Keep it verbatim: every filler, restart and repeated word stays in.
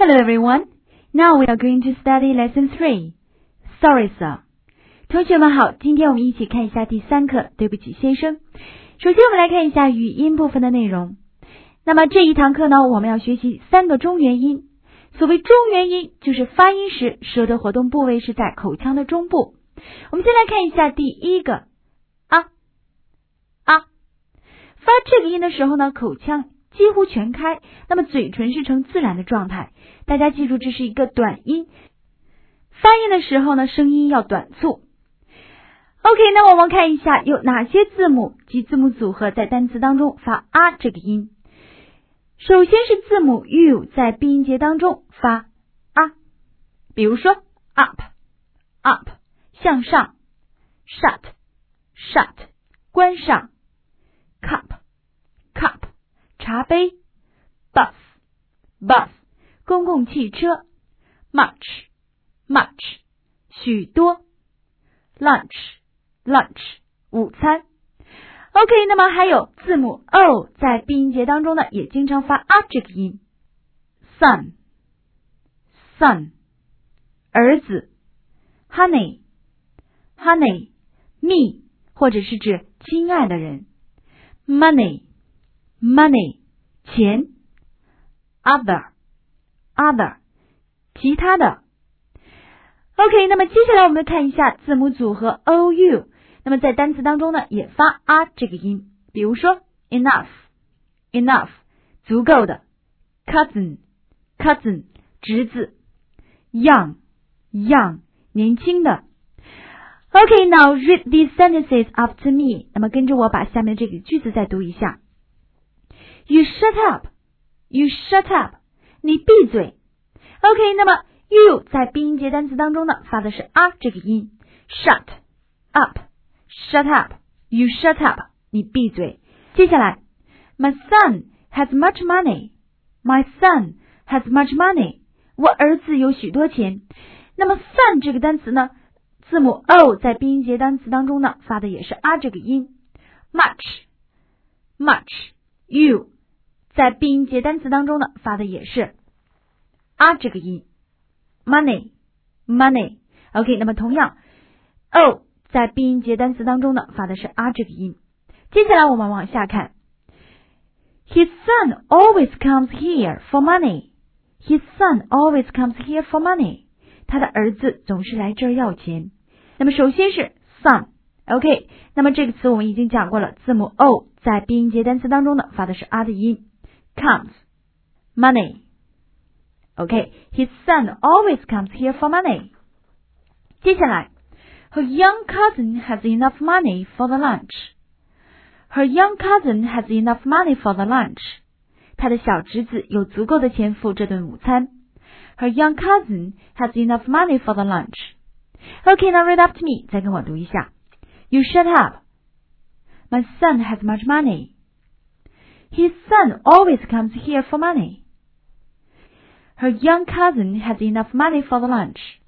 Hello everyone. Now we are going to study lesson three. Sorry, sir. 同学们好，今天我们一起看一下第三课，对不起先生。首先我们来看一下语音部分的内容。那么这一堂课呢，我们要学习三个中元音。所谓中元音，就是发音时舌的活动部位是在口腔的中部。我们先来看一下第一个啊啊，发这个音的时候呢，口腔几乎全开，那么嘴唇是呈自然的状态。大家记住，这是一个短音，发音的时候呢，声音要短促。OK， 那我们看一下有哪些字母及字母组合在单词当中发啊这个音。首先是字母 U 在闭音节当中发啊，比如说 up up 向上 shut shut 关上 cup cup 茶杯 bus bus 公共汽车 much much 许多 lunch lunch 午餐。OK， 那么还有字母 O 在闭音节当中呢，也经常发啊这个音。son son 儿子 honey honey 蜜或者是指亲爱的人 money money 钱 other other 其他的。OK， 那么接下来我们看一下字母组合 O U， 那么在单词当中呢也发啊这个音，比如说 enough enough 足够的 cousin cousin 侄子 young young 年轻的。OK, now read these sentences after me， 那么跟着我把下面这个句子再读一下。You shut up You shut up 你闭嘴。 OK， 那么 You 在闭音节单词当中呢发的是啊这个音， shut up shut up You shut up 你闭嘴。接下来 My son has much money My son has much money 我儿子有许多钱。那么 son 这个单词呢，字母 O 在闭音节单词当中呢发的也是啊这个音。 much much You 在闭音节单词当中呢发的也是啊这个音。 money money OK， 那么同样 O 在闭音节单词当中呢发的是啊这个音。接下来我们往下看。 His son always comes here for money His son always comes here for money 他的儿子总是来这儿要钱。那么首先是 son OK， 那么这个词我们已经讲过了，字母 O 在闭音节单词当中呢发的是啊的音。 comes money OK His son always comes here for money。 接下来 Her young cousin has enough money for the lunch Her young cousin has enough money for the lunch 他的小侄子有足够的钱付这顿午餐。 Her young cousin has enough money for the lunch。 OK, now read after me， 再跟我读一下。 You shut up My son has much money His son always comes here for money Her young cousin has enough money for the lunch